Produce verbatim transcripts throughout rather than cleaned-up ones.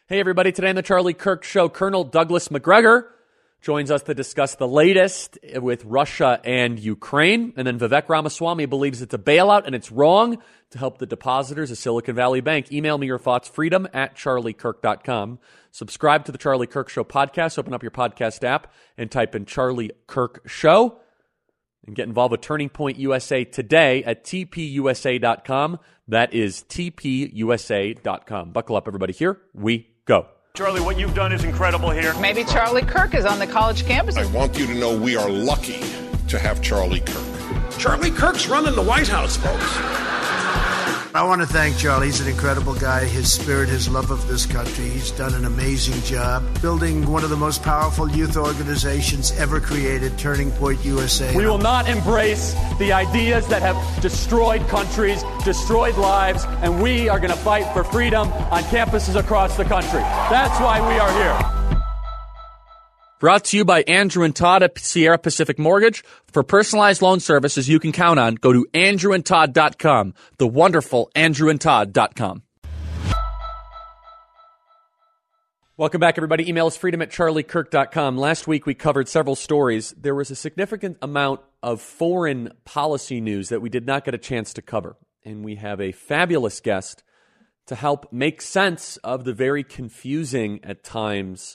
Hey, everybody. Today on the Charlie Kirk Show, Colonel Douglas Macgregor joins us to discuss the latest with Russia and Ukraine. And then Vivek Ramaswamy believes it's a bailout and it's wrong to help the depositors of Silicon Valley Bank. Email me your thoughts, freedom at charlie kirk dot com. Subscribe to the Charlie Kirk Show podcast. Open up your podcast app and type in Charlie Kirk Show. And get involved with Turning Point U S A today at t p u s a dot com. That is t p u s a dot com. Buckle up, everybody. Here we go. Charlie, what you've done is incredible here. Maybe Charlie Kirk is on the college campus. I want you to know we are lucky to have Charlie Kirk. Charlie Kirk's running the White House, folks. I want to thank Charlie. He's an incredible guy. His spirit, his love of this country. He's done an amazing job building one of the most powerful youth organizations ever created, Turning Point U S A. We will not embrace the ideas that have destroyed countries, destroyed lives, and we are going to fight for freedom on campuses across the country. That's why we are here. Brought to you by Andrew and Todd at Sierra Pacific Mortgage. For personalized loan services you can count on, go to andrew and todd dot com, the wonderful andrew and todd dot com. Welcome back, everybody. Email us freedom at charlie kirk dot com. Last week we covered several stories. There was a significant amount of foreign policy news that we did not get a chance to cover. And we have a fabulous guest to help make sense of the very confusing, at times,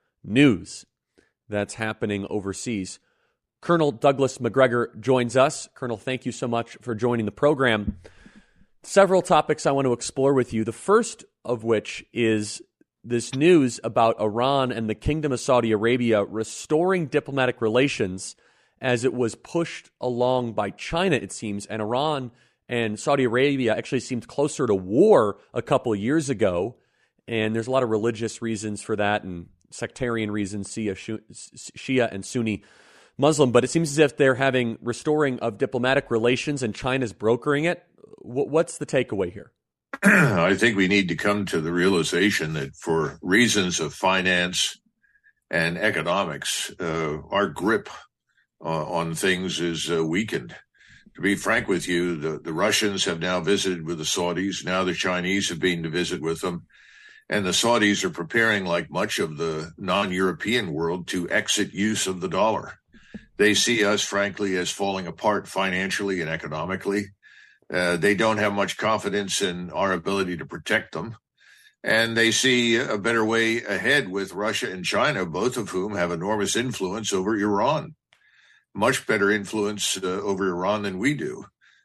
news that's happening overseas. Colonel Douglas Macgregor joins us. Colonel, thank you so much for joining the program. Several topics I want to explore with you. The first of which is this news about Iran and the Kingdom of Saudi Arabia restoring diplomatic relations as it was pushed along by China, it seems, and Iran and Saudi Arabia actually seemed closer to war a couple of years ago, and there's a lot of religious reasons for that and sectarian reasons, Shia, Shia and Sunni Muslim, but it seems as if they're having restoring of diplomatic relations and China's brokering it. What's the takeaway here? I think we need to come to the realization that for reasons of finance and economics, uh, our grip uh, on things is uh, weakened. To be frank with you, the, the Russians have now visited with the Saudis. Now the Chinese have been to visit with them. And the Saudis are preparing, like much of the non-European world, to exit use of the dollar. They see us, frankly, as falling apart financially and economically. Uh, they don't have much confidence in our ability to protect them. And they see a better way ahead with Russia and China, both of whom have enormous influence over Iran, much better influence uh, over Iran than we do.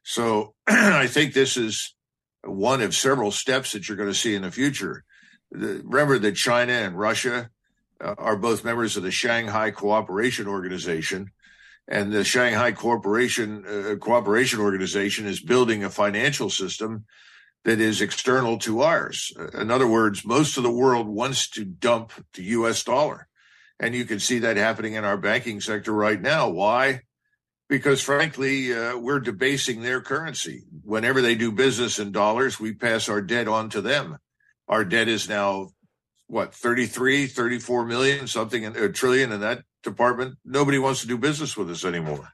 So I think this is one of several steps that you're going to see in the future. Remember that China and Russia uh, are both members of the Shanghai Cooperation Organization, and the Shanghai Cooperation uh, Cooperation Organization is building a financial system that is external to ours. In other words, most of the world wants to dump the U S dollar, and you can see that happening in our banking sector right now. Why? Because, frankly, uh, we're debasing their currency. Whenever they do business in dollars, we pass our debt on to them. Our debt is now, what, thirty-three, thirty-four million, something, in, a trillion in that department. Nobody wants to do business with us anymore.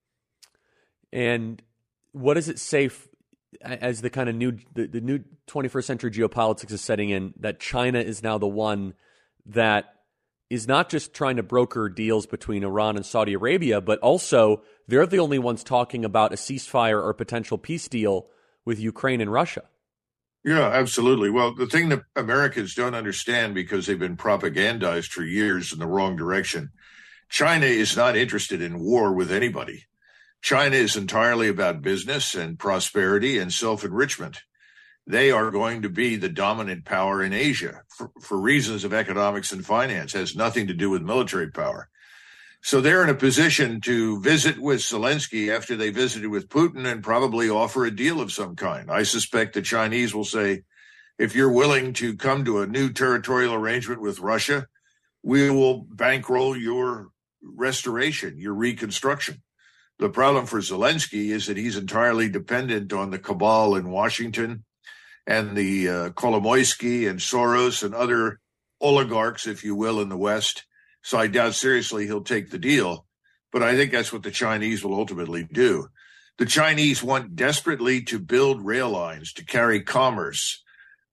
And what does it say f- as the kind of new, the, the new twenty-first century geopolitics is setting in, that China is now the one that is not just trying to broker deals between Iran and Saudi Arabia, but also they're the only ones talking about a ceasefire or potential peace deal with Ukraine and Russia? Yeah, absolutely. Well, the thing that Americans don't understand, because they've been propagandized for years in the wrong direction, China is not interested in war with anybody. China is entirely about business and prosperity and self-enrichment. They are going to be the dominant power in Asia for, for reasons of economics and finance. It has nothing to do with military power. So they're in a position to visit with Zelensky after they visited with Putin and probably offer a deal of some kind. I suspect the Chinese will say, if you're willing to come to a new territorial arrangement with Russia, we will bankroll your restoration, your reconstruction. The problem for Zelensky is that he's entirely dependent on the cabal in Washington and the uh, Kolomoisky and Soros and other oligarchs, if you will, in the West. So I doubt seriously he'll take the deal. But I think that's what the Chinese will ultimately do. The Chinese want desperately to build rail lines to carry commerce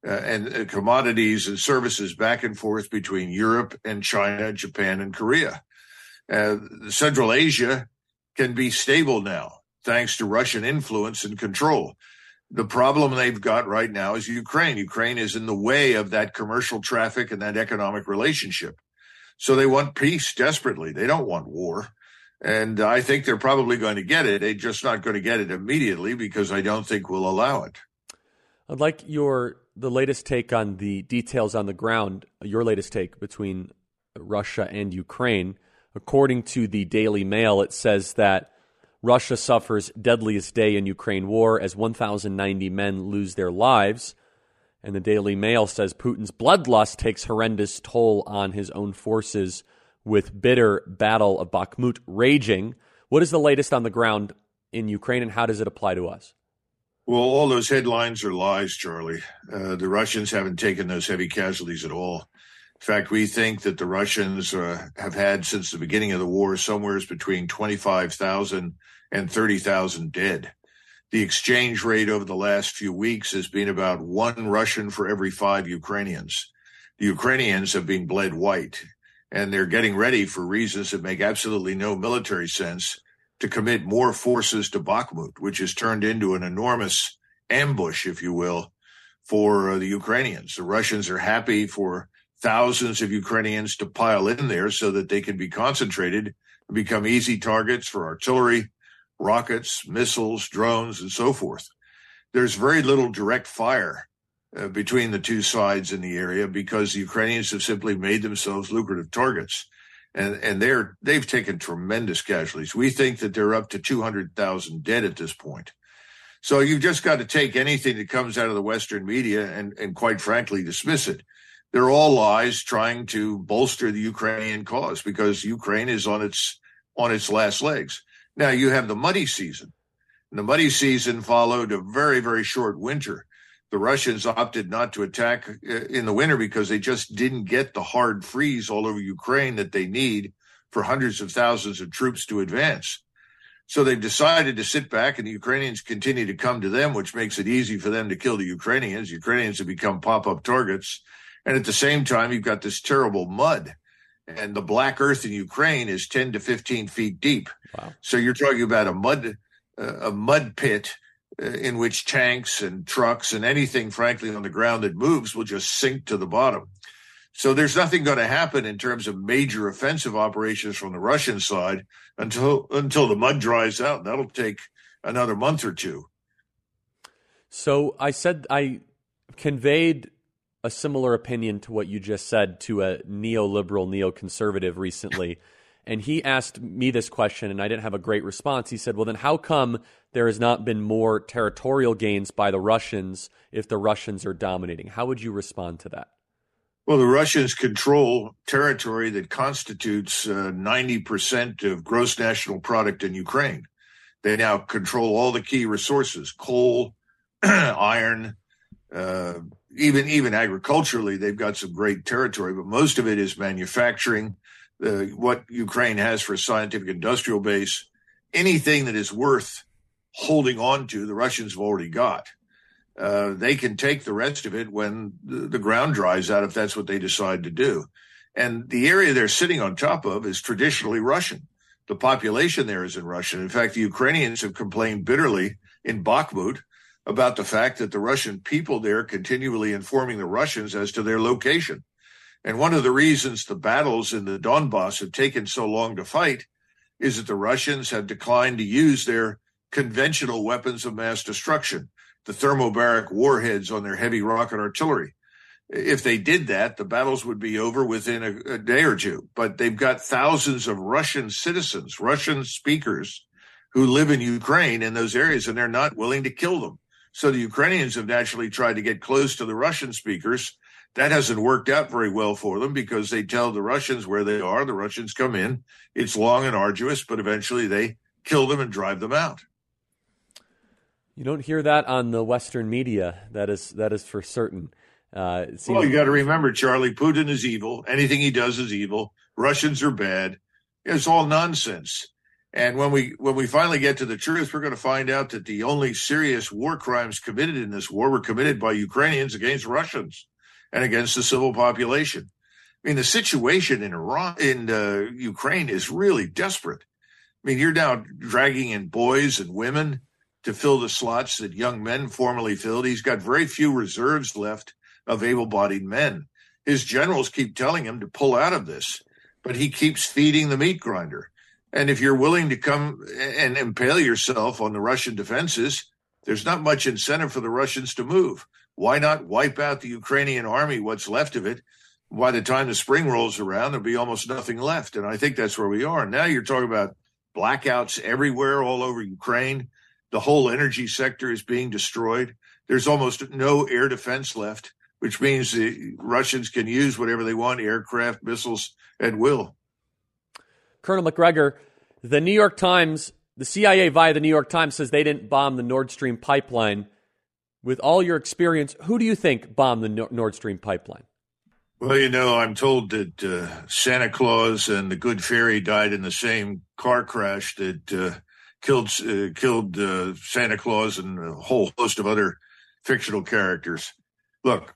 uh, and uh, commodities and services back and forth between Europe and China, Japan, and Korea. Uh, Central Asia can be stable now, thanks to Russian influence and control. The problem they've got right now is Ukraine. Ukraine is in the way of that commercial traffic and that economic relationship. So they want peace desperately. They don't want war. And I think they're probably going to get it. They're just not going to get it immediately because I don't think we'll allow it. I'd like your the latest take on the details on the ground, your latest take between Russia and Ukraine. According to the Daily Mail, it says that Russia suffers deadliest day in Ukraine war as one thousand ninety men lose their lives. And the Daily Mail says Putin's bloodlust takes horrendous toll on his own forces with bitter battle of Bakhmut raging. What is the latest on the ground in Ukraine and how does it apply to us? Well, all those headlines are lies, Charlie. Uh, the Russians haven't taken those heavy casualties at all. In fact, we think that the Russians uh, have had since the beginning of the war somewhere between twenty-five thousand and thirty thousand dead. The exchange rate over the last few weeks has been about one Russian for every five Ukrainians. The Ukrainians have been bled white, and they're getting ready for reasons that make absolutely no military sense to commit more forces to Bakhmut, which has turned into an enormous ambush, if you will, for uh, the Ukrainians. The Russians are happy for thousands of Ukrainians to pile in there so that they can be concentrated and become easy targets for artillery, rockets, missiles, drones, and so forth. There's very little direct fire uh, between the two sides in the area because the Ukrainians have simply made themselves lucrative targets. And, and they're, they've taken tremendous casualties. We think that they're up to two hundred thousand dead at this point. So you've just got to take anything that comes out of the Western media and, and quite frankly, dismiss it. They're all lies trying to bolster the Ukrainian cause because Ukraine is on its on its last legs. Now, you have the muddy season. And the muddy season followed a very, very short winter. The Russians opted not to attack in the winter because they just didn't get the hard freeze all over Ukraine that they need for hundreds of thousands of troops to advance. So they've decided to sit back, and the Ukrainians continue to come to them, which makes it easy for them to kill the Ukrainians. Ukrainians have become pop-up targets. And at the same time, you've got this terrible mud. And the black earth in Ukraine is ten to fifteen feet deep. Wow. So you're talking about a mud, uh, a mud pit uh, in which tanks and trucks and anything, frankly, on the ground that moves will just sink to the bottom. So there's nothing going to happen in terms of major offensive operations from the Russian side until until the mud dries out. That'll take another month or two. So I said I conveyed a similar opinion to what you just said to a neoliberal, neoconservative recently. And he asked me this question, and I didn't have a great response. He said, well, then how come there has not been more territorial gains by the Russians if the Russians are dominating? How would you respond to that? Well, the Russians control territory that constitutes uh, ninety percent of gross national product in Ukraine. They now control all the key resources, coal, iron, uh, even even agriculturally, they've got some great territory, but most of it is manufacturing, uh, what Ukraine has for a scientific industrial base. Anything that is worth holding on to, the Russians have already got. Uh, they can take the rest of it when the, the ground dries out, if that's what they decide to do. And the area they're sitting on top of is traditionally Russian. The population there isn't Russian. In fact, the Ukrainians have complained bitterly in Bakhmut about the fact that the Russian people there are continually informing the Russians as to their location. And one of the reasons the battles in the Donbass have taken so long to fight is that the Russians have declined to use their conventional weapons of mass destruction, the thermobaric warheads on their heavy rocket artillery. If they did that, the battles would be over within a, a day or two. But they've got thousands of Russian citizens, Russian speakers, who live in Ukraine in those areas, and they're not willing to kill them. So the Ukrainians have naturally tried to get close to the Russian speakers. That hasn't worked out very well for them because they tell the Russians where they are. The Russians come in. It's long and arduous, but eventually they kill them and drive them out. You don't hear that on the Western media. That is that is for certain. Uh, it seems- well, you got to remember, Charlie, Putin is evil. Anything he does is evil. Russians are bad. It's all nonsense. And when we when we finally get to the truth, we're going to find out that the only serious war crimes committed in this war were committed by Ukrainians against Russians and against the civil population. I mean, the situation in Iran, in uh, Ukraine is really desperate. I mean, you're now dragging in boys and women to fill the slots that young men formerly filled. He's got very few reserves left of able-bodied men. His generals keep telling him to pull out of this, but he keeps feeding the meat grinder. And if you're willing to come and impale yourself on the Russian defenses, there's not much incentive for the Russians to move. Why not wipe out the Ukrainian army, what's left of it? By the time the spring rolls around, there'll be almost nothing left. And I think that's where we are. Now you're talking about blackouts everywhere, all over Ukraine. The whole energy sector is being destroyed. There's almost no air defense left, which means the Russians can use whatever they want, aircraft, missiles, at will. Colonel Macgregor, the New York Times, the C I A via the New York Times says they didn't bomb the Nord Stream pipeline. With all your experience, who do you think bombed the Nord Stream pipeline? Well, you know, I'm told that uh, Santa Claus and the Good Fairy died in the same car crash that uh, killed uh, killed uh, Santa Claus and a whole host of other fictional characters. Look,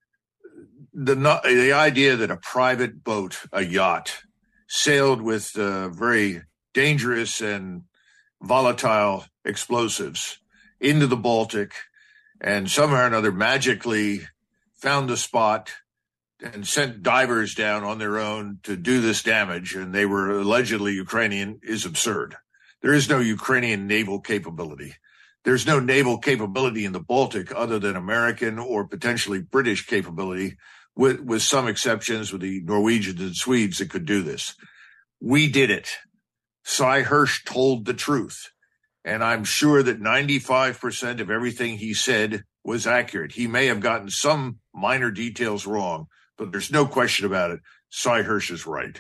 the the idea that a private boat, a yacht, sailed with uh, very dangerous and volatile explosives into the Baltic and somehow or another magically found the spot and sent divers down on their own to do this damage, and they were allegedly Ukrainian, is absurd. There is no Ukrainian naval capability. There's no naval capability in the Baltic other than American or potentially British capability, with, with some exceptions with the Norwegians and Swedes that could do this. We did it. Cy Hirsch told the truth. And I'm sure that ninety-five percent of everything he said was accurate. He may have gotten some minor details wrong, but there's no question about it. Cy Hirsch is right.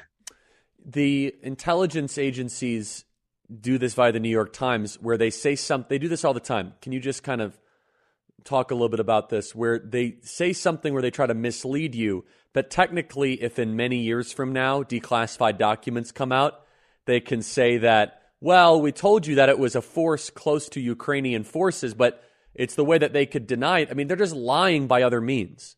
The intelligence agencies do this via the New York Times, where they say something. They do this all the time. Can you just kind of talk a little bit about this, where they say something where they try to mislead you, but technically, if in many years from now declassified documents come out, they can say that, well, we told you that it was a force close to Ukrainian forces, but it's the way that they could deny it. I mean, they're just lying by other means.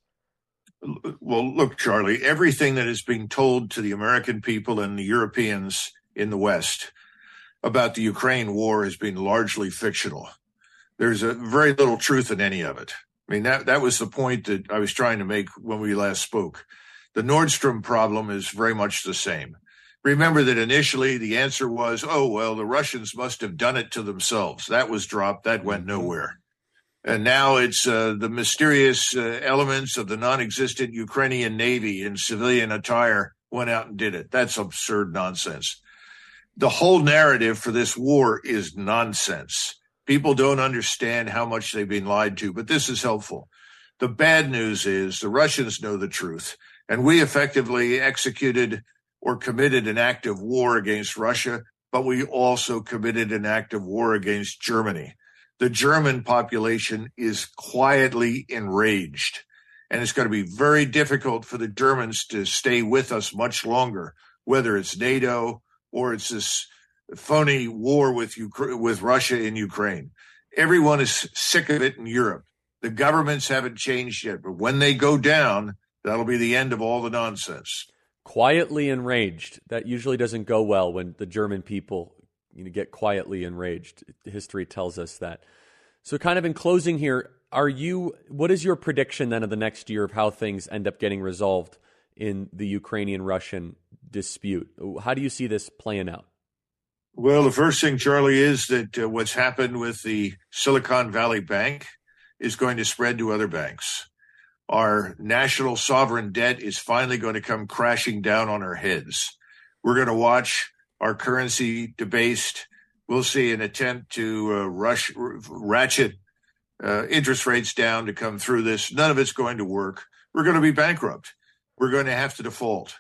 Well, look, Charlie, everything that is being told to the American people and the Europeans in the West about the Ukraine war has been largely fictional. There's a very little truth in any of it. I mean, that, that was the point that I was trying to make when we last spoke. The Nord Stream problem is very much the same. Remember that initially the answer was, oh, well, the Russians must have done it to themselves. That was dropped. That went nowhere. And now it's uh, the mysterious uh, elements of the non-existent Ukrainian Navy in civilian attire went out and did it. That's absurd nonsense. The whole narrative for this war is nonsense. People don't understand how much they've been lied to, but this is helpful. The bad news is the Russians know the truth, and we effectively executed or committed an act of war against Russia, but we also committed an act of war against Germany. The German population is quietly enraged, and it's going to be very difficult for the Germans to stay with us much longer, whether it's NATO or it's this phony war with Ukraine, with Russia in Ukraine. Everyone is sick of it in Europe. The governments haven't changed yet, but when they go down, that'll be the end of all the nonsense. Quietly enraged. That usually doesn't go well when the German people, you know, get quietly enraged. History tells us that. So kind of in closing here, are you, what is your prediction then of the next year of how things end up getting resolved in the Ukrainian-Russian dispute? How do you see this playing out? Well, the first thing, Charlie, is that uh, what's happened with the Silicon Valley Bank is going to spread to other banks. Our national sovereign debt is finally going to come crashing down on our heads. We're going to watch our currency debased. We'll see an attempt to uh, rush, r- ratchet uh, interest rates down to come through this. None of it's going to work. We're going to be bankrupt. We're going to have to default.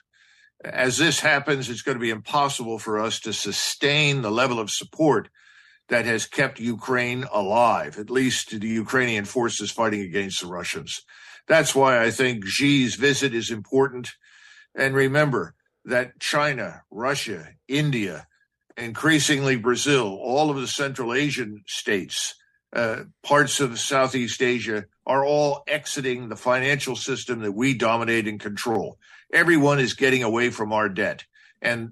As this happens, it's going to be impossible for us to sustain the level of support that has kept Ukraine alive, at least to the Ukrainian forces fighting against the Russians. That's why I think Xi's visit is important. And remember that China, Russia, India, increasingly Brazil, all of the Central Asian states, uh, parts of Southeast Asia are all exiting the financial system that we dominate and control. Everyone is getting away from our debt. And,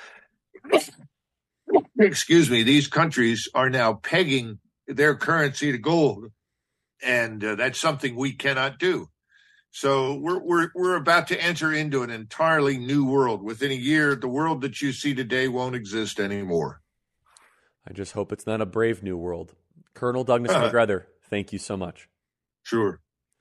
excuse me, these countries are now pegging their currency to gold. And uh, that's something we cannot do. So we're we're we're about to enter into an entirely new world. Within a year, the world that you see today won't exist anymore. I just hope it's not a brave new world. Colonel Douglas uh, McGregor, thank you so much. Sure.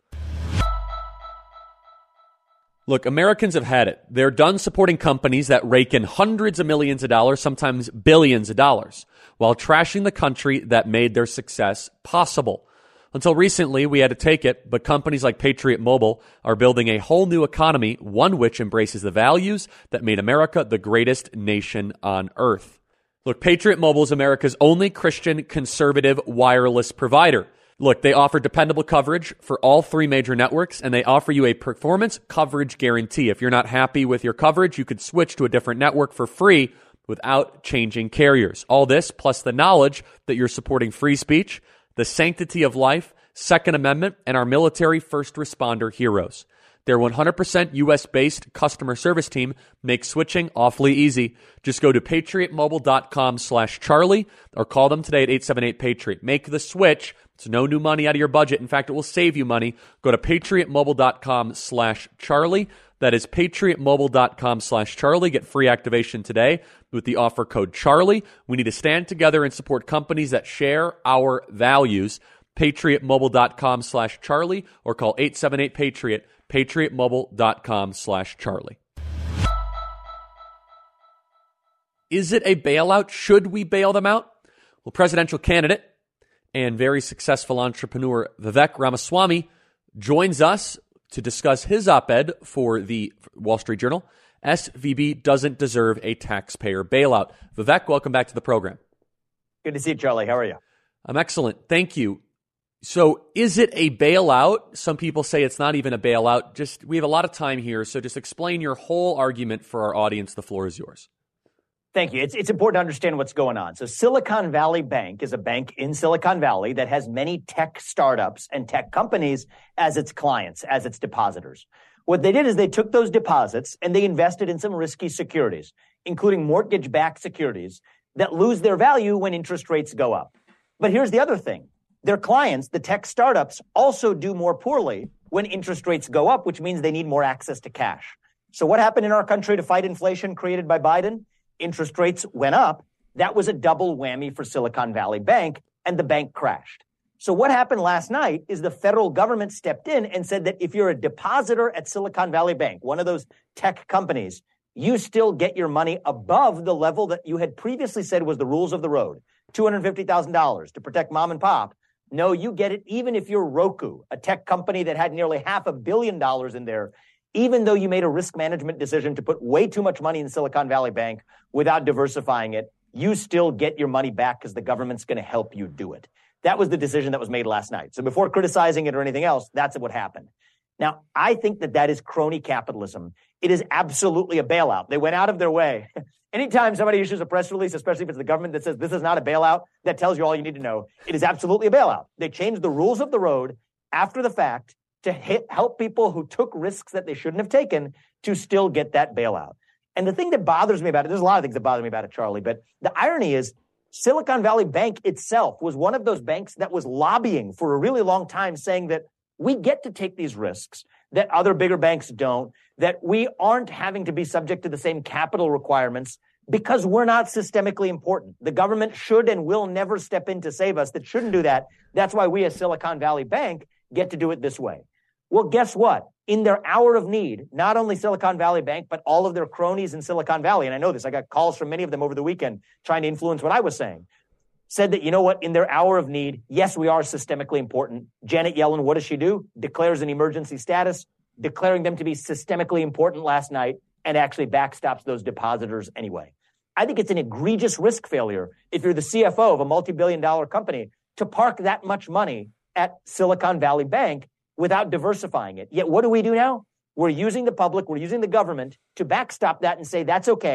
Look, Americans have had it. They're done supporting companies that rake in hundreds of millions of dollars, sometimes billions of dollars, while trashing the country that made their success possible. Until recently, we had to take it, but companies like Patriot Mobile are building a whole new economy, one which embraces the values that made America the greatest nation on earth. Look, Patriot Mobile is America's only Christian conservative wireless provider. Look, they offer dependable coverage for all three major networks, and they offer you a performance coverage guarantee. If you're not happy with your coverage, you could switch to a different network for free without changing carriers. All this, plus the knowledge that you're supporting free speech, the sanctity of life, Second Amendment, and our military first responder heroes. Their one hundred percent U S-based customer service team makes switching awfully easy. Just go to patriotmobile.com slash Charlie or call them today at eight seven eight Patriot. Make the switch. It's no new money out of your budget. In fact, it will save you money. Go to patriotmobile.com slash Charlie. That is patriotmobile.com slash Charlie. Get free activation today with the offer code Charlie. We need to stand together and support companies that share our values. patriotmobile.com slash Charlie or call eight seven eight Patriot, patriotmobile.com slash Charlie. Is it a bailout? Should we bail them out? Well, presidential candidate and very successful entrepreneur Vivek Ramaswamy joins us to discuss his op-ed for the Wall Street Journal. S V B doesn't deserve a taxpayer bailout. Vivek, welcome back to the program. Good to see you, Charlie. How are you? I'm excellent. Thank you. So is it a bailout? Some people say it's not even a bailout. Just we have a lot of time here, so just explain your whole argument for our audience. The floor is yours. Thank you. It's, it's important to understand what's going on. So Silicon Valley Bank is a bank in Silicon Valley that has many tech startups and tech companies as its clients, as its depositors. What they did is they took those deposits and they invested in some risky securities, including mortgage-backed securities that lose their value when interest rates go up. But here's the other thing. Their clients, the tech startups, also do more poorly when interest rates go up, which means they need more access to cash. So what happened in our country to fight inflation created by Biden? Interest rates went up. That was a double whammy for Silicon Valley Bank, and the bank crashed. So what happened last night is the federal government stepped in and said that if you're a depositor at Silicon Valley Bank, one of those tech companies, you still get your money above the level that you had previously said was the rules of the road, two hundred fifty thousand dollars to protect mom and pop. No, you get it even if you're Roku, a tech company that had nearly half a billion dollars in there. Even though you made a risk management decision to put way too much money in Silicon Valley Bank without diversifying it, you still get your money back because the government's going to help you do it. That was the decision that was made last night. So before criticizing it or anything else, that's what happened. Now, I think that that is crony capitalism. It is absolutely a bailout. They went out of their way. Anytime somebody issues a press release, especially if it's the government that says this is not a bailout, that tells you all you need to know. It is absolutely a bailout. They changed the rules of the road after the fact to hit, help people who took risks that they shouldn't have taken to still get that bailout. And the thing that bothers me about it, there's a lot of things that bother me about it, Charlie, but the irony is Silicon Valley Bank itself was one of those banks that was lobbying for a really long time saying that we get to take these risks that other bigger banks don't, that we aren't having to be subject to the same capital requirements because we're not systemically important. The government should and will never step in to save us. That shouldn't do that. That's why we as Silicon Valley Bank get to do it this way. Well, guess what? In their hour of need, not only Silicon Valley Bank, but all of their cronies in Silicon Valley, and I know this, I got calls from many of them over the weekend trying to influence what I was saying, said that, you know what, in their hour of need, yes, we are systemically important. Janet Yellen, what does she do? Declares an emergency status, declaring them to be systemically important last night, and actually backstops those depositors anyway. I think it's an egregious risk failure if you're the C F O of a multi-billion dollar company to park that much money at Silicon Valley Bank without diversifying it. Yet what do we do now? We're using the public, we're using the government to backstop that and say, that's okay.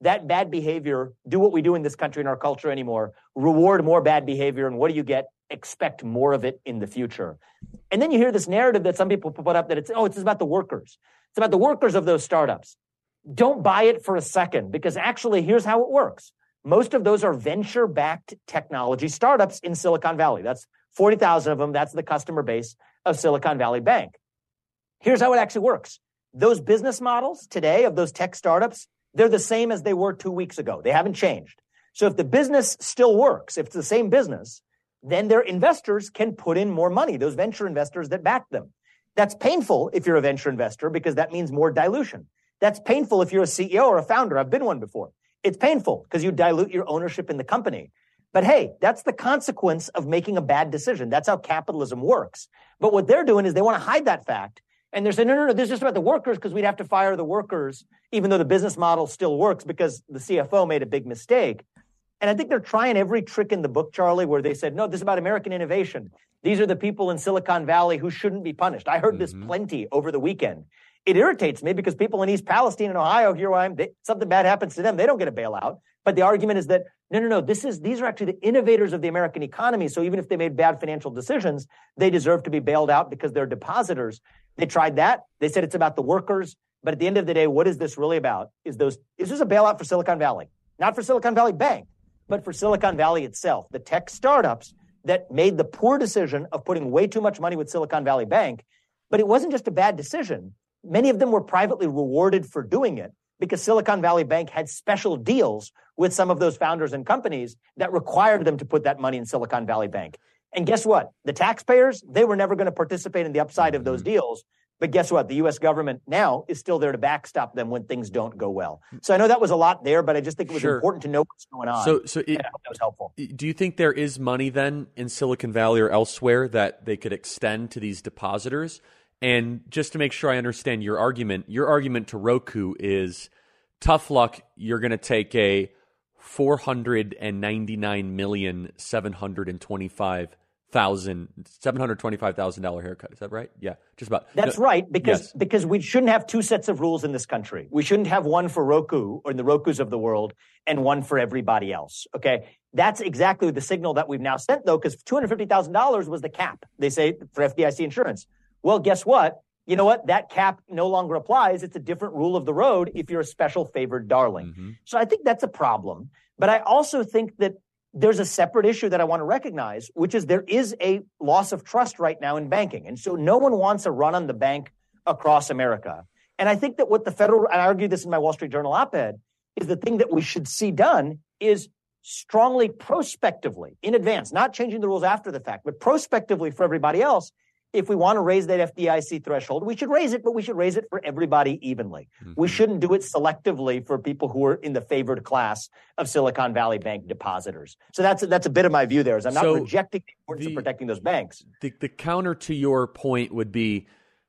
that bad behavior, do what we do in this country and our culture anymore, reward more bad behavior, and what do you get? Expect more of it in the future. And then you hear this narrative that some people put up that it's, oh, it's about the workers. It's about the workers of those startups. Don't buy it for a second, because actually here's how it works. Most of those are venture-backed technology startups in Silicon Valley. That's forty thousand of them. That's the customer base of Silicon Valley Bank. Here's how it actually works. Those business models today of those tech startups, they're the same as they were two weeks ago. They haven't changed. So if the business still works, if it's the same business, then their investors can put in more money, those venture investors that back them. That's painful if you're a venture investor, because that means more dilution. That's painful if you're a C E O or a founder. I've been one before. It's painful because you dilute your ownership in the company. But hey, that's the consequence of making a bad decision. That's how capitalism works. But what they're doing is they want to hide that fact. And they're saying, no, no, no, this is just about the workers, because we'd have to fire the workers, even though the business model still works because the C F O made a big mistake. And I think they're trying every trick in the book, Charlie, where they said, no, this is about American innovation. These are the people in Silicon Valley who shouldn't be punished. I heard mm-hmm. this plenty over the weekend. It irritates me because people in East Palestine and Ohio, here I am, they, something bad happens to them, they don't get a bailout. But the argument is that, no, no, no, this is these are actually the innovators of the American economy. So even if they made bad financial decisions, they deserve to be bailed out because they're depositors. They tried that. They said it's about the workers. But at the end of the day, what is this really about? Is those is this a bailout for Silicon Valley? Not for Silicon Valley Bank, but for Silicon Valley itself, the tech startups that made the poor decision of putting way too much money with Silicon Valley Bank. But it wasn't just a bad decision. Many of them were privately rewarded for doing it because Silicon Valley Bank had special deals with some of those founders and companies that required them to put that money in Silicon Valley Bank. And guess what? The taxpayers, they were never going to participate in the upside of those deals. But guess what? The U S government now is still there to backstop them when things don't go well. So I know that was a lot there, but I just think it was sure. important to know what's going on. So, so it, I hope that was helpful. Do you think there is money then in Silicon Valley or elsewhere that they could extend to these depositors? And just to make sure I understand your argument, your argument to Roku is tough luck. You're going to take a four hundred ninety-nine million seven hundred twenty-five thousand seven hundred twenty-five thousand dollar haircut. Is that right? Yeah, just about. That's no, right, because yes. because we shouldn't have two sets of rules in this country. We shouldn't have one for Roku or the Rokus of the world and one for everybody else. Okay, that's exactly the signal that we've now sent, though, because two hundred fifty thousand dollars was the cap. They say for F D I C insurance. Well, guess what? You know what? That cap no longer applies. It's a different rule of the road if you're a special favored darling. Mm-hmm. So I think that's a problem. But I also think that there's a separate issue that I want to recognize, which is there is a loss of trust right now in banking. And so no one wants a run on the bank across America. And I think that what the federal, and I argued this in my Wall Street Journal op-ed, is the thing that we should see done is strongly prospectively in advance, not changing the rules after the fact, but prospectively for everybody else. If we want to raise that F D I C threshold, we should raise it, but we should raise it for everybody evenly. Mm-hmm. We shouldn't do it selectively for people who are in the favored class of Silicon Valley Bank depositors. So that's that's a bit of my view there. Is I'm not so rejecting the importance the, of protecting those banks. The, the counter to your point would be,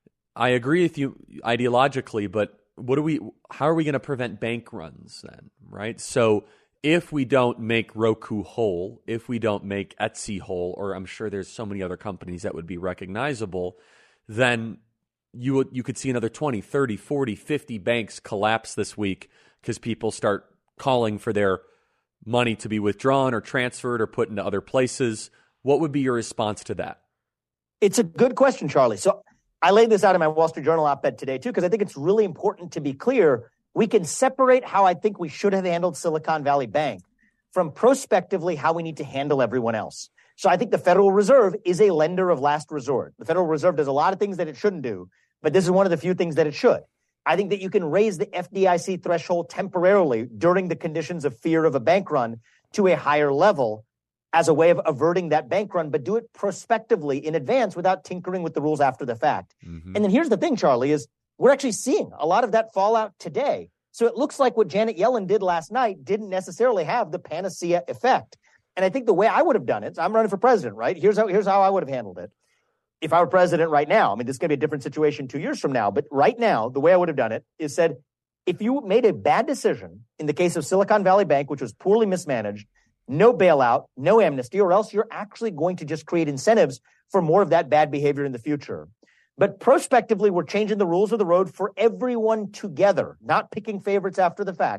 I agree with you ideologically, but what do we? How are we going to prevent bank runs then? Right? So if we don't make Roku whole, if we don't make Etsy whole, or I'm sure there's so many other companies that would be recognizable, then you would, you could see another twenty, thirty, forty, fifty banks collapse this week because people start calling for their money to be withdrawn or transferred or put into other places. What would be your response to that? It's a good question, Charlie. So I laid this out in my Wall Street Journal op-ed today, too, because I think it's really important to be clear. We can separate how I think we should have handled Silicon Valley Bank from prospectively how we need to handle everyone else. So I think the Federal Reserve is a lender of last resort. The Federal Reserve does a lot of things that it shouldn't do, but this is one of the few things that it should. I think that you can raise the F D I C threshold temporarily during the conditions of fear of a bank run to a higher level as a way of averting that bank run, but do it prospectively in advance without tinkering with the rules after the fact. Mm-hmm. And then here's the thing, Charlie, is we're actually seeing a lot of that fallout today. So it looks like what Janet Yellen did last night didn't necessarily have the panacea effect. And I think the way I would have done it, I'm running for president, right? Here's how, here's how I would have handled it. If I were president right now, I mean, this is going to be a different situation two years from now, but right now, the way I would have done it is said, if you made a bad decision in the case of Silicon Valley Bank, which was poorly mismanaged, no bailout, no amnesty, or else you're actually going to just create incentives for more of that bad behavior in the future. But prospectively, we're changing the rules of the road for everyone together, not picking favorites after the fact.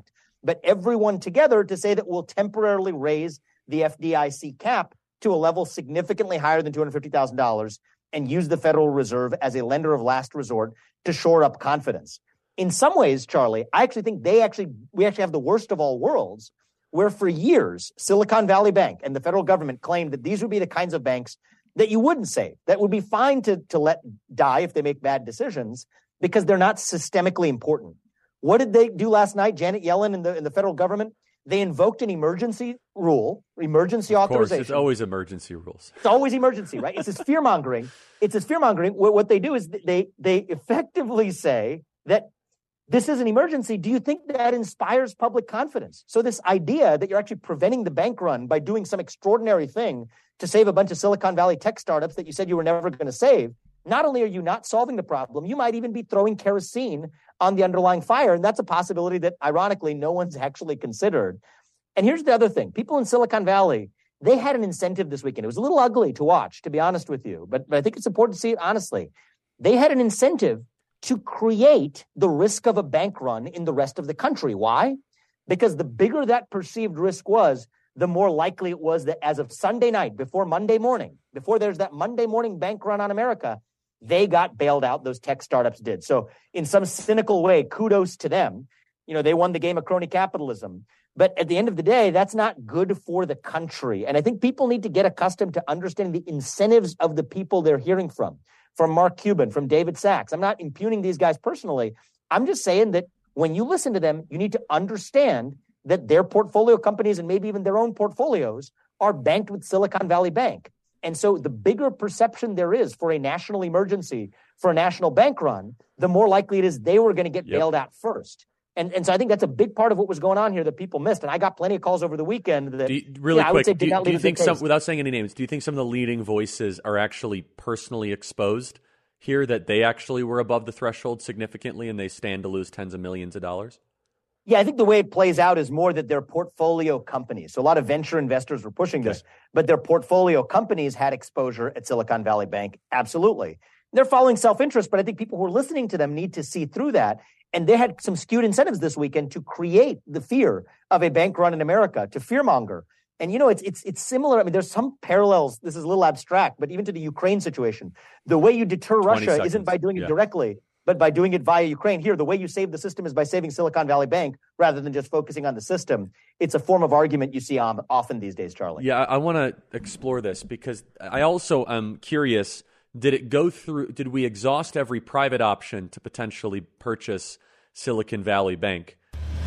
but everyone together to say that we'll temporarily raise the F D I C cap to a level significantly higher than two hundred fifty thousand dollars and use the Federal Reserve as a lender of last resort to shore up confidence. In some ways, Charlie, I actually think they actually, we actually have the worst of all worlds, where for years, Silicon Valley Bank and the federal government claimed that these would be the kinds of banks that you wouldn't save, that would be fine to, to let die if they make bad decisions because they're not systemically important. What did they do last night, Janet Yellen and the, and the federal government? They invoked an emergency rule, emergency of course, authorization. It's always emergency rules. It's always emergency, right? It's this fear mongering. It's this fear mongering. What, what they do is they they effectively say that this is an emergency. Do you think that inspires public confidence? So this idea that you're actually preventing the bank run by doing some extraordinary thing to save a bunch of Silicon Valley tech startups that you said you were never going to save, not only are you not solving the problem, you might even be throwing kerosene on the underlying fire. And that's a possibility that, ironically, no one's actually considered. And here's the other thing. People in Silicon Valley, they had an incentive this weekend. It was a little ugly to watch, to be honest with you, but, but I think it's important to see it honestly. They had an incentive to create the risk of a bank run in the rest of the country. Why? Because the bigger that perceived risk was, the more likely it was that as of Sunday night, before Monday morning, before there's that Monday morning bank run on America, they got bailed out. Those tech startups did. So in some cynical way, kudos to them. You know, they won the game of crony capitalism. But at the end of the day, that's not good for the country. And I think people need to get accustomed to understanding the incentives of the people they're hearing from, from Mark Cuban, from David Sachs. I'm not impugning these guys personally. I'm just saying that when you listen to them, you need to understand that their portfolio companies and maybe even their own portfolios are banked with Silicon Valley Bank. And so the bigger perception there is for a national emergency, for a national bank run, the more likely it is they were going to get yep. bailed out first. And and so I think that's a big part of what was going on here that people missed. And I got plenty of calls over the weekend that, you, really yeah, quick, I would say do, did not do you leave think a good some, taste. without saying any names, do you think some of the leading voices are actually personally exposed here, that they actually were above the threshold significantly and they stand to lose tens of millions of dollars? Yeah, I think the way it plays out is more that their portfolio companies, so a lot of venture investors were pushing this, okay. but their portfolio companies had exposure at Silicon Valley Bank. Absolutely. They're following self-interest, but I think people who are listening to them need to see through that. And they had some skewed incentives this weekend to create the fear of a bank run in America, to fearmonger. And, you know, it's it's it's similar. I mean, there's some parallels. This is a little abstract, but even to the Ukraine situation, the way you deter Russia seconds. Isn't by doing it yeah. directly, but by doing it via Ukraine. Here, the way you save the system is by saving Silicon Valley Bank rather than just focusing on the system. It's a form of argument you see um, often these days, Charlie. Yeah, I, I want to explore this because I also am curious, did it go through, did we exhaust every private option to potentially purchase Silicon Valley Bank?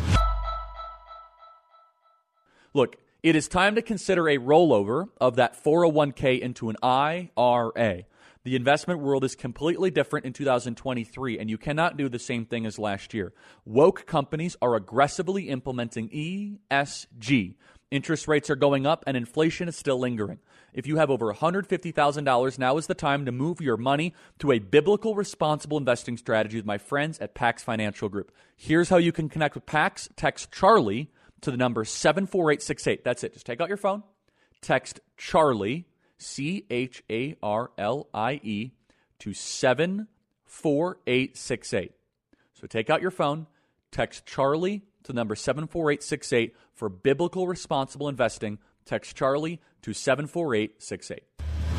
Look, it is time to consider a rollover of that four oh one k into an I R A. The investment world is completely different in two thousand twenty-three, and you cannot do the same thing as last year. Woke companies are aggressively implementing E S G. Interest rates are going up, and inflation is still lingering. If you have over one hundred fifty thousand dollars, now is the time to move your money to a biblical, responsible investing strategy with my friends at Pax Financial Group. Here's how you can connect with Pax. Text Charlie to the number seven four eight six eight. That's it. Just take out your phone. Text Charlie, C H A R L I E, to seven four eight six eight. So take out your phone, text Charlie to the number seven four eight six eight for biblical responsible investing. Text Charlie to seven four eight six eight.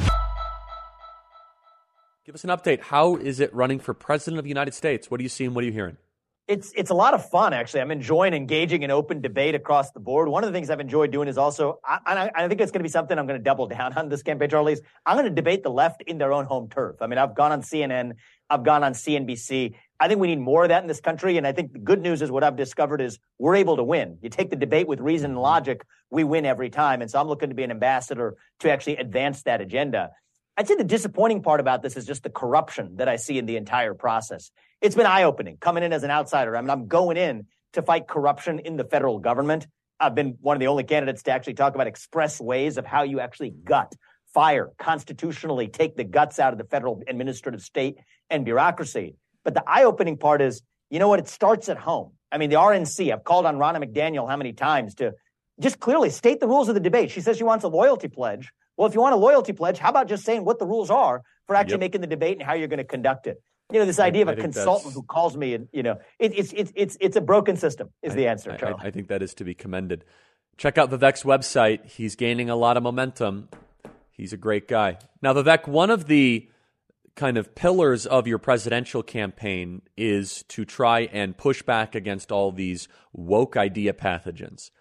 Give us an update. How is it running for President of the United States? What are you seeing? What are you hearing? It's it's a lot of fun, actually. I'm enjoying engaging in open debate across the board. One of the things I've enjoyed doing is also, I, I, I think it's going to be something I'm going to double down on this campaign, Charlie. Is I'm going to debate the left in their own home turf. I mean, I've gone on C N N. I've gone on C N B C. I think we need more of that in this country. And I think the good news is what I've discovered is we're able to win. You take the debate with reason and logic, we win every time. And so I'm looking to be an ambassador to actually advance that agenda. I'd say the disappointing part about this is just the corruption that I see in the entire process. It's been eye-opening coming in as an outsider. I mean, I'm going in to fight corruption in the federal government. I've been one of the only candidates to actually talk about express ways of how you actually gut, fire, constitutionally take the guts out of the federal administrative state and bureaucracy. But the eye-opening part is, you know what? It starts at home. I mean, the R N C, I've called on Ronna McDaniel how many times to just clearly state the rules of the debate. She says she wants a loyalty pledge. Well, if you want a loyalty pledge, how about just saying what the rules are for actually yep. making the debate and how you're going to conduct it? You know, this idea of I a consultant who calls me and, you know, it, it's, it's, it's, it's a broken system is I, the answer, I, Charlie. I, I think that is to be commended. Check out Vivek's website. He's gaining a lot of momentum. He's a great guy. Now, Vivek, one of the kind of pillars of your presidential campaign is to try and push back against all these woke idea pathogens.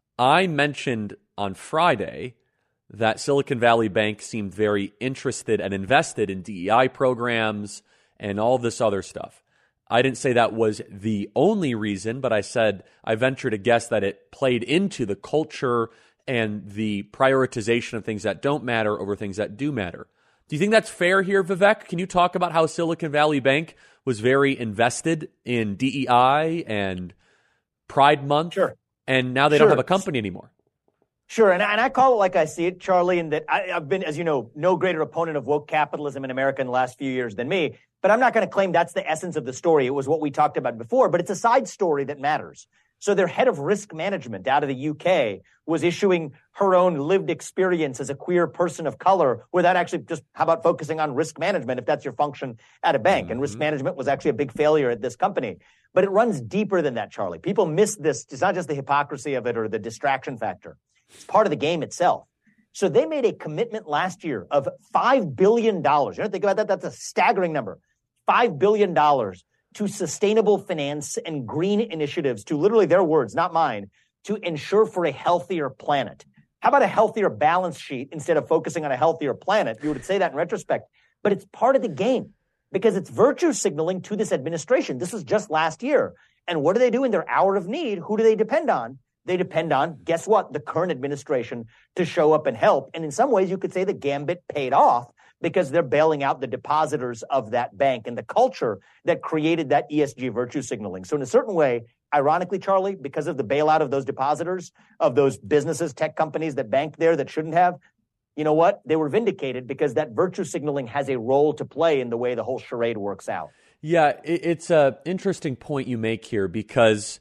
I mentioned on Friday that Silicon Valley Bank seemed very interested and invested in D E I programs and all this other stuff. I didn't say that was the only reason, but I said I venture to guess that it played into the culture and the prioritization of things that don't matter over things that do matter. Do you think that's fair here, Vivek? Can you talk about how Silicon Valley Bank was very invested in D E I and Pride Month? Sure. And now they sure. don't have a company anymore. Sure, and, and I call it like I see it, Charlie, in that I, I've been, as you know, no greater opponent of woke capitalism in America in the last few years than me, but I'm not going to claim that's the essence of the story. It was what we talked about before, but it's a side story that matters. So their head of risk management out of the U K was issuing her own lived experience as a queer person of color without actually just, how about focusing on risk management if that's your function at a bank? Mm-hmm. And risk management was actually a big failure at this company. But it runs deeper than that, Charlie. People miss this. It's not just the hypocrisy of it or the distraction factor. It's part of the game itself. So they made a commitment last year of five billion dollars. You know, think about that. That's a staggering number. five billion dollars to sustainable finance and green initiatives, to literally their words, not mine, to ensure for a healthier planet. How about a healthier balance sheet instead of focusing on a healthier planet? You would say that in retrospect, but it's part of the game because it's virtue signaling to this administration. This was just last year. And what do they do in their hour of need? Who do they depend on? They depend on, guess what, the current administration to show up and help. And in some ways, you could say the gambit paid off because they're bailing out the depositors of that bank and the culture that created that E S G virtue signaling. So in a certain way, ironically, Charlie, because of the bailout of those depositors, of those businesses, tech companies that banked there that shouldn't have, you know what? They were vindicated because that virtue signaling has a role to play in the way the whole charade works out. Yeah, it's an interesting point you make here because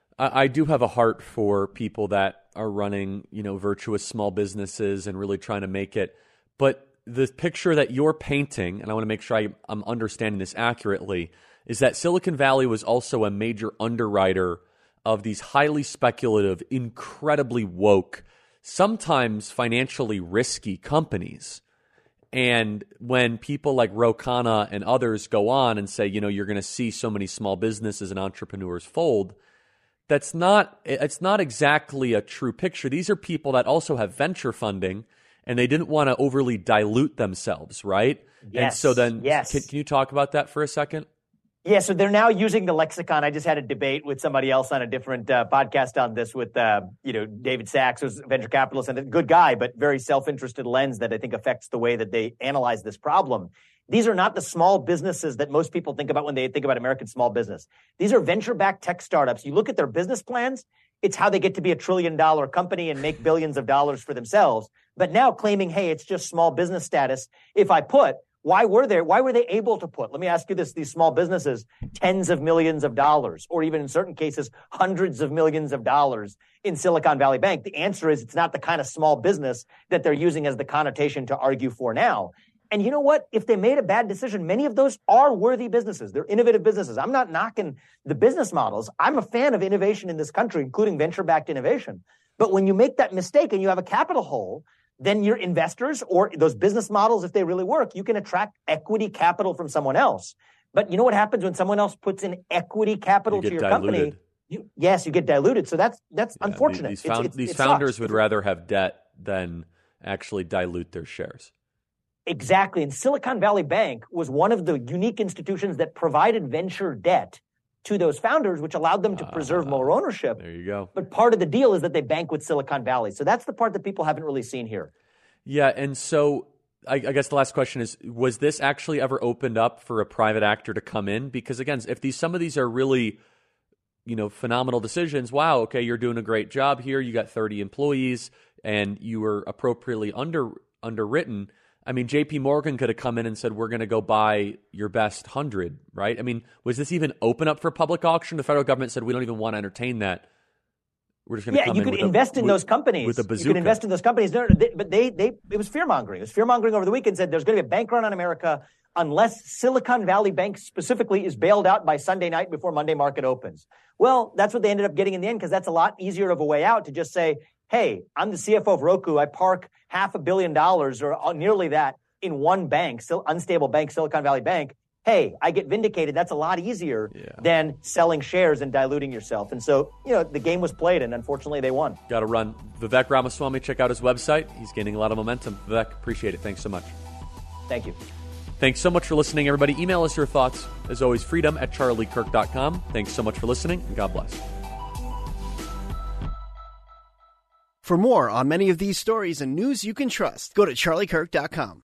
I do have a heart for people that are running, you know, virtuous small businesses and really trying to make it. But the picture that you're painting, and I want to make sure I, I'm understanding this accurately, is that Silicon Valley was also a major underwriter of these highly speculative, incredibly woke, sometimes financially risky companies. And when people like Ro Khanna and others go on and say, you know, you're going to see so many small businesses and entrepreneurs fold, that's not, it's not exactly a true picture. These are people that also have venture funding and they didn't want to overly dilute themselves, right? Yes. And so then, yes. can, can you talk about that for a second? Yeah, so they're now using the lexicon. I just had a debate with somebody else on a different uh, podcast on this with, uh, you know, David Sachs, who's a venture capitalist and a good guy, but very self-interested lens that I think affects the way that they analyze this problem. These are not the small businesses that most people think about when they think about American small business. These are venture-backed tech startups. You look at their business plans, it's how they get to be a trillion-dollar company and make billions of dollars for themselves. But now claiming, hey, it's just small business status. If I put, why were there, why were they able to put, let me ask you this, these small businesses, tens of millions of dollars, or even in certain cases, hundreds of millions of dollars in Silicon Valley Bank? The answer is it's not the kind of small business that they're using as the connotation to argue for now. And you know what? If they made a bad decision, many of those are worthy businesses. They're innovative businesses. I'm not knocking the business models. I'm a fan of innovation in this country, including venture-backed innovation. But when you make that mistake and you have a capital hole, then your investors or those business models, if they really work, you can attract equity capital from someone else. But you know what happens when someone else puts in equity capital to your diluted. company? You, yes, you get diluted. So that's that's yeah, unfortunate. These, found, it's, it's, these it founders sucks. would rather have debt than actually dilute their shares. Exactly. And Silicon Valley Bank was one of the unique institutions that provided venture debt to those founders, which allowed them to uh, preserve more ownership. There you go. But part of the deal is that they bank with Silicon Valley. So that's the part that people haven't really seen here. Yeah, and so I, I guess the last question is, was this actually ever opened up for a private actor to come in? Because again, if these some of these are really, you know, phenomenal decisions, wow, okay, you're doing a great job here, you got thirty employees, and you were appropriately under underwritten. I mean, J P Morgan could have come in and said, we're going to go buy your best hundred, right? I mean, was this even open up for public auction? The federal government said, we don't even want to entertain that. We're just going to yeah, come you in could with invest a, in with, those companies. with a bazooka. You could invest in those companies. No, no, they, but they, they, it was fear mongering. It was fear mongering over the weekend. Said there's going to be a bank run on America. unless Silicon Valley Bank specifically is bailed out by Sunday night before Monday market opens. Well, that's what they ended up getting in the end, because that's a lot easier of a way out to just say, hey, I'm the C F O of Roku. I park half a billion dollars or nearly that in one bank, still unstable bank, Silicon Valley Bank. Hey, I get vindicated. That's a lot easier yeah. than selling shares and diluting yourself. And so, you know, the game was played, and unfortunately they won. Got to run. Vivek Ramaswamy, check out his website. He's gaining a lot of momentum. Vivek, appreciate it. Thanks so much. Thank you. Thanks so much for listening, everybody. Email us your thoughts. As always, freedom at charlie kirk dot com. Thanks so much for listening, and God bless. For more on many of these stories and news you can trust, go to charlie kirk dot com.